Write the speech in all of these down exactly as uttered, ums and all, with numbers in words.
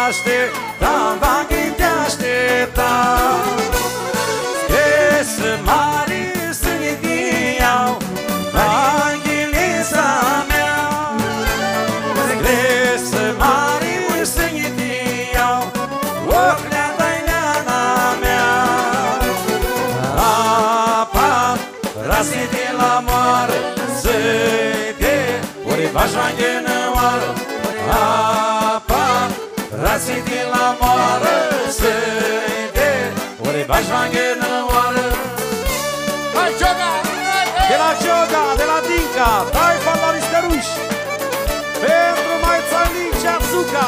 așteptam, vaghi te așteptam. Scresă mare să-i diau Vanghelița mea. Scresă mare să-i diau Oclea Daileana mea. Apa rase de la moară să-i de ori vașvanghenă oară. Apa rase de la moară să-i de ori vașvanghenă oară. Hai, Cioga! De la Cioga, de la Dinca, dai fandaliște ruși pentru Maițalic și Azuca.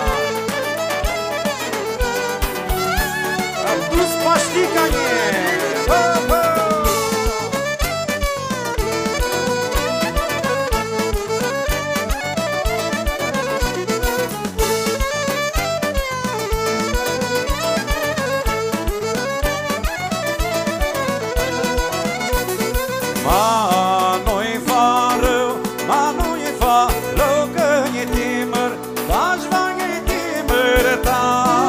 Am dus paștica nie. Bă, bă. Ma nu-i fa rău, ma nu-i fa rău că e timăr, dași vanghe timăr ta.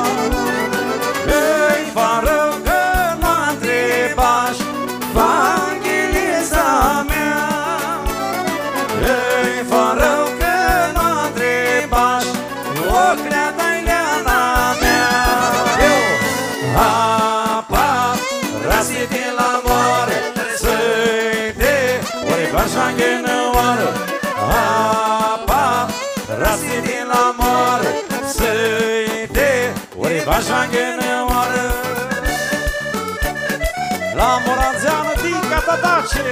Îi fa rău că n-a întrebași Vanghelița mea. Îi fa rău că n-a întrebași Oclea Daileana mea. Apa rase de la moară vașvanghenă oară. Apa rase de la moară să-i de ori vașvanghenă oară. La Moranzeană Dinca Tatace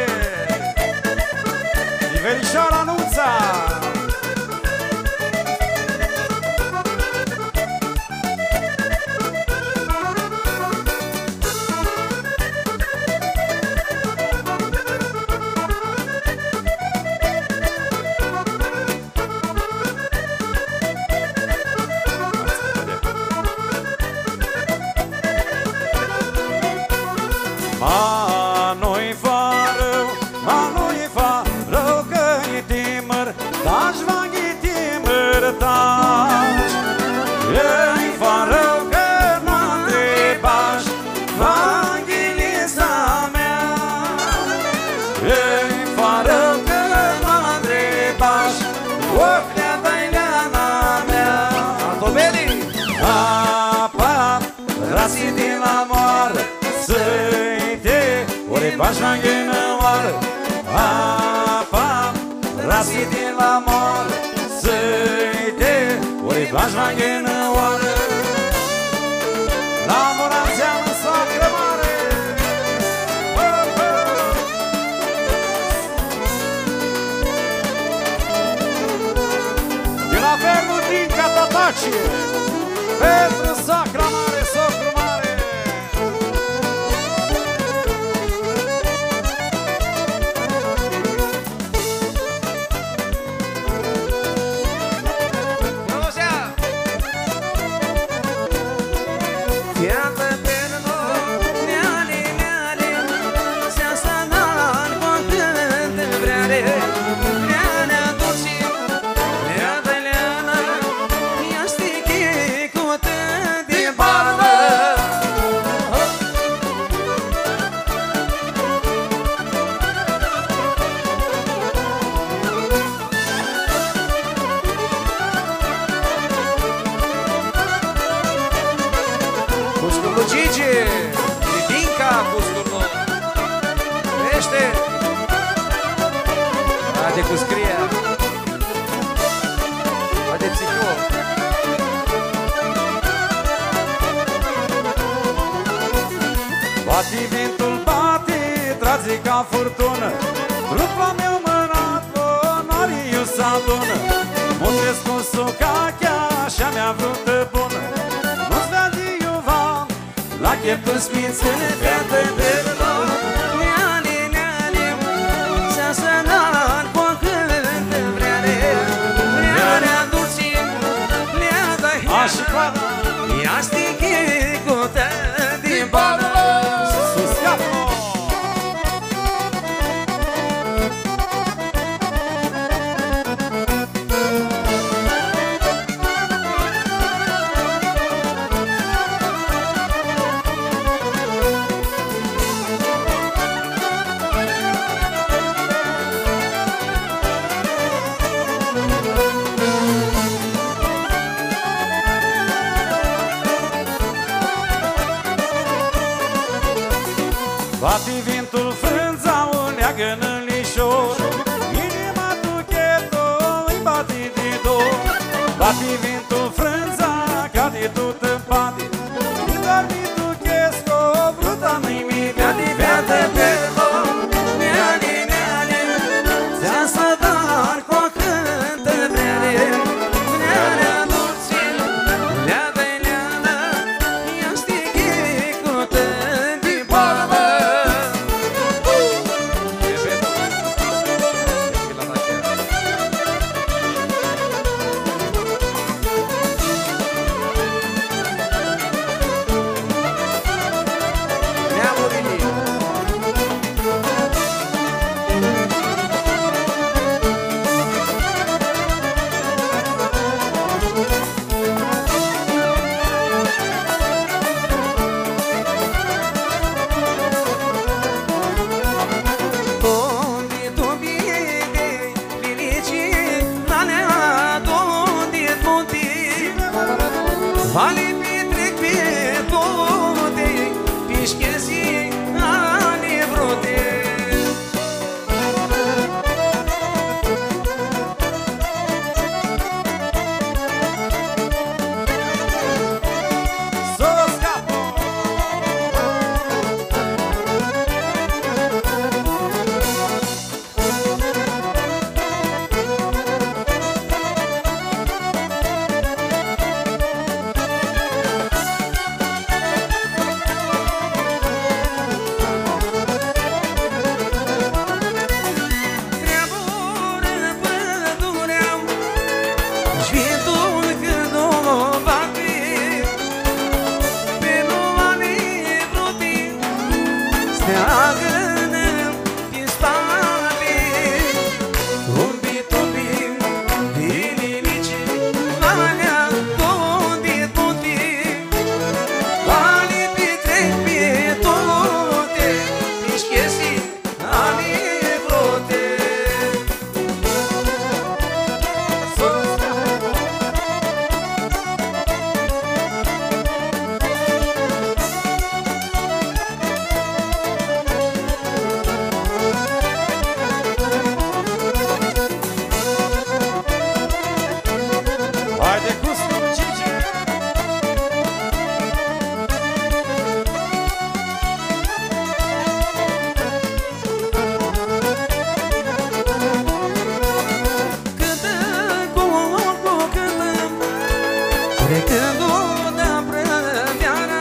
și verișoara Nuța. Ma nu-i fa rău, ma nu-i fa rău că e timăr, dași vanghi timăr taci. Îi fa rău că n-a întrebași Vanghelița mea. Îi fa rău că n-a întrebași Oclea Daileana mea. Apa rase de la moară să-i de ori vașvanghenă oară. Apa rase de la moară să-i de ori vașvanghenă oară. La Moranzeană Sacră Mare. Bă, bă. De la Fernul Dinca Tatace pentru Sacra Mare, Socru Mare. De cu scrie de psihic. Bate ventul, bate, trage ca furtună, trupa meu mânat, onoriu s-adună. Muntesc cu sucachea, așa mi-a vrut bună. Nu-ți vede Iovan, la cheptul smințene, fete de rău. Neale, neale, s-a sănat cu cânt vreale. Vrearea dulce, le-a dai Așa coada, ia stiche cu tă din bală. sus capul. Bate vintul frânza, o leagă în lișor, inima tu cheto îi bate de dor. Bate vintul frânza, cade tot în pate, îi dormi tu chesco, bruta nimic. Cade beată pe loc, neale, neale, ți-a să dar cu o cântă breale. Nealea dulce, leadă, leadă, ia stighe cu tăndi palmă. Vale petrec pe toate, pișchezi ani vrute. Solo scappo. Treabă-oră pădureau, și-vintul când o bate, pe nuane vrute, steagă-nă din spate. Umbi-tumbi, dililici, valea unde tunte, vale petrec pe toate, pișchezi ani vrute. Haide cu scurcice. Cântă cu ocul, cântă, trecând-o de-a prăveara,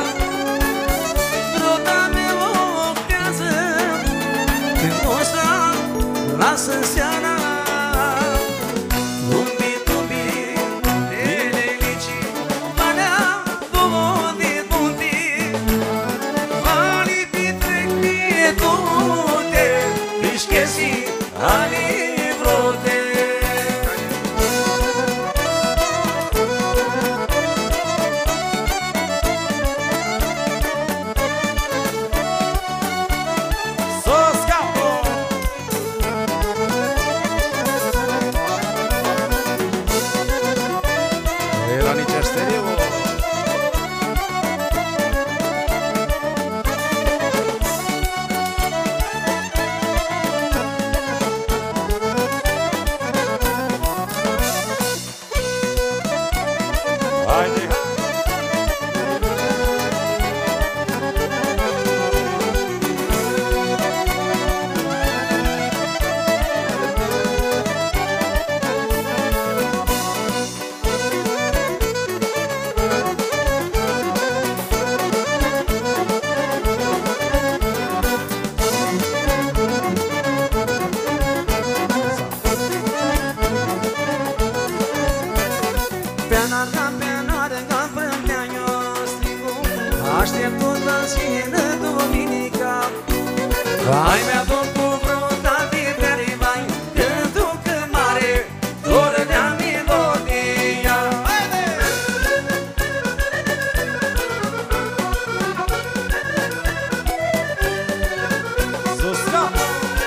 rota meloctează, când o să lasă seara. Umbi-tumbi, dililici, valea unde tunte, vale petrec pe toate, pișchezi ani vrute. Solo scappo. Era nici așterie, o... Haide. Pe-anarga, pe-anarga, vremea eu strigu, așteptul dansină duminica. Vai, mi-adun cu vrota de bere, vai, cântul că mare, doră de-a melodia. Sus scappo.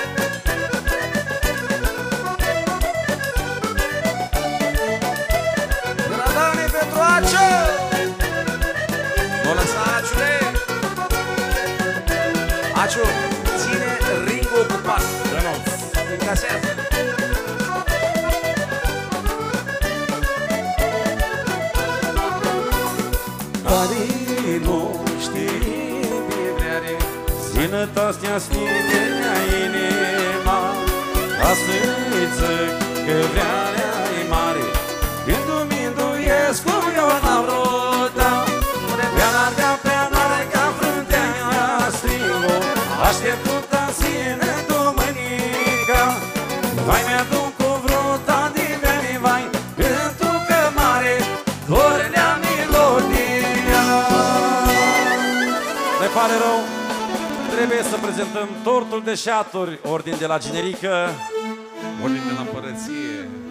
Gradane Petroace! Nu lăsa, ciule! Aciu, ține Ringo ocupat. Încasează. Care nu știi bine, sănătatea stinea inima, ca să-i zic că vreau-i mare. Când minduiesc cum eu n-am vrut, prea n-ardea, prea n-are ca fruntea stringo, așteptuta sine dumănica. Vai mi-aduc cu vruta din veni, vai, pentru că mare dornea melodia. Ne pare rău, trebuie să prezentăm tortul de șaturi, ordin de la generică. Ordin de la împărăție.